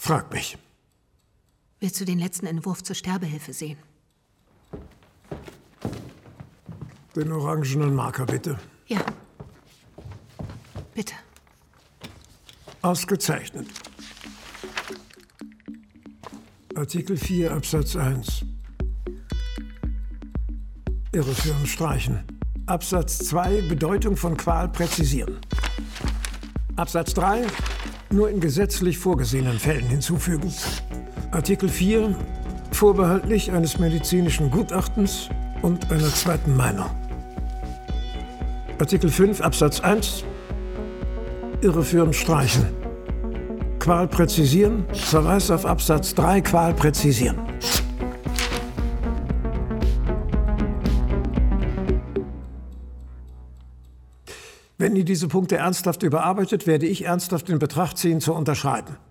Frag mich. Willst du den letzten Entwurf zur Sterbehilfe sehen? Den orangenen Marker, bitte. Ja. Bitte. Ausgezeichnet. Artikel 4 Absatz 1. Irreführend streichen. Absatz 2 Bedeutung von Qual präzisieren. Absatz 3 nur in gesetzlich vorgesehenen Fällen hinzufügen. Artikel 4 vorbehaltlich eines medizinischen Gutachtens und einer zweiten Meinung. Artikel 5 Absatz 1 irreführend streichen. Qual präzisieren. Verweis auf Absatz 3 Qual präzisieren. Wenn ihr diese Punkte ernsthaft überarbeitet, werde ich ernsthaft in Betracht ziehen, zu unterschreiben.